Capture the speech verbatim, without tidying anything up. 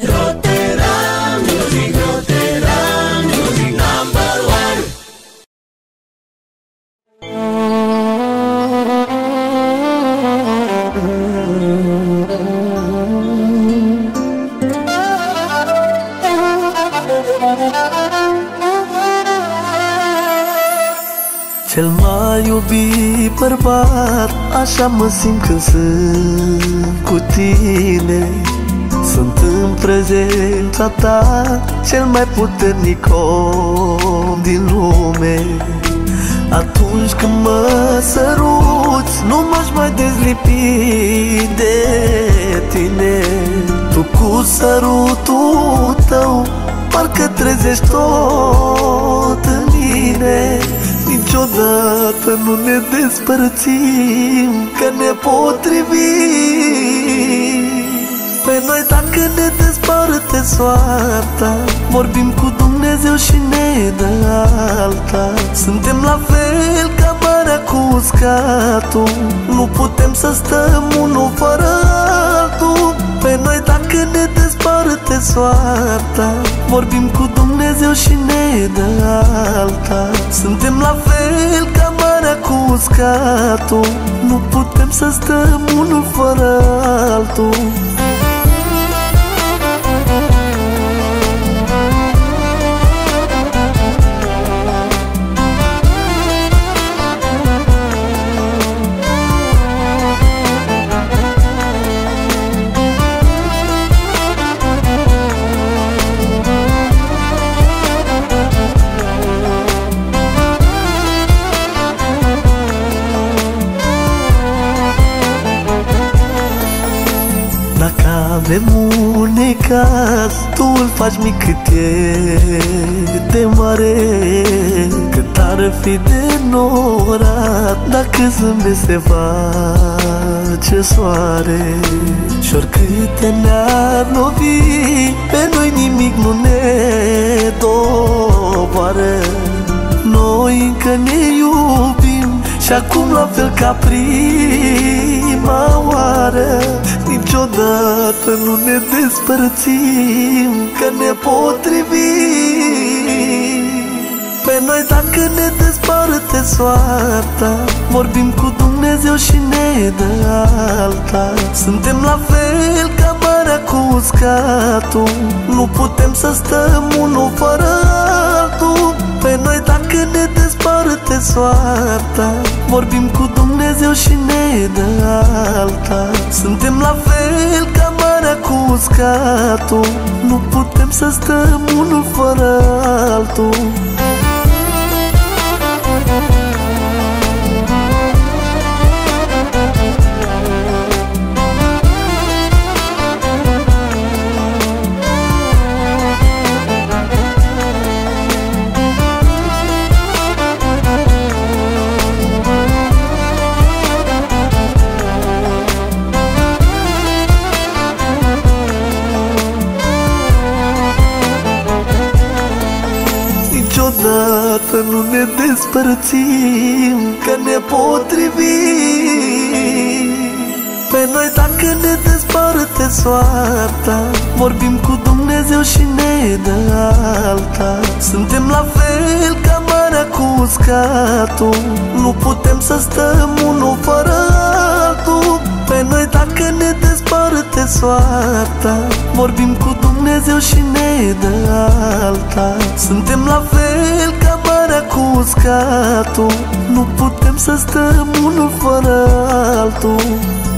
Rotterdam Music, Rotterdam Music number one. Cel mai iubit bărbat, așa mă simt când sunt cu tine. Sunt în prezența ta cel mai puternic om din lume. Atunci când mă săruți, nu m-aș mai dezlipi de tine. Tu cu sărutul tău parcă trezești tot în mine. Niciodată nu ne despărțim, că ne potrivim. Pe noi dacă ne desparte soarta, vorbim cu Dumnezeu și ne dă alta. Suntem la fel ca marea cu uscatul, nu putem să stăm unul fără altul. Pe noi dacă ne desparte soarta, vorbim cu Dumnezeu și ne dă alta. Suntem la fel ca marea cu uscatul, nu putem să stăm unul fără altul. Dacă avem un necaz, tu îl faci mic cât e de mare. Cât ar fi de norat, dacă zâmbesc se face soare. Și oricâte ne-ar lovi, pe noi nimic nu ne doboară. Noi încă ne iubim și acum la fel ca prima oară. Niciodată nu ne despărțim, că ne potrivim. Pe noi dacă ne desparte soarta, vorbim cu Dumnezeu și ne dă alta. Suntem la fel ca marea cu uscatul, nu putem să stăm unul fără altul. Pe noi dacă ne desparte soarta, vorbim cu Dumnezeu și ne dă alta. Suntem la fel ca marea cu uscatul, nu putem să stăm unul fără altul. Niciodată nu ne despărțim, că ne potrivim. Pe noi dacă ne desparte soarta, vorbim cu Dumnezeu și ne dă alta. Suntem la fel ca marea cu uscatul, nu putem să stăm unul fără altul. Pe noi dacă ne desparte soarta, vorbim cu Dumnezeu și ne dă alta. Suntem la fel ca marea cu uscatul, nu putem să stăm unul fără altul.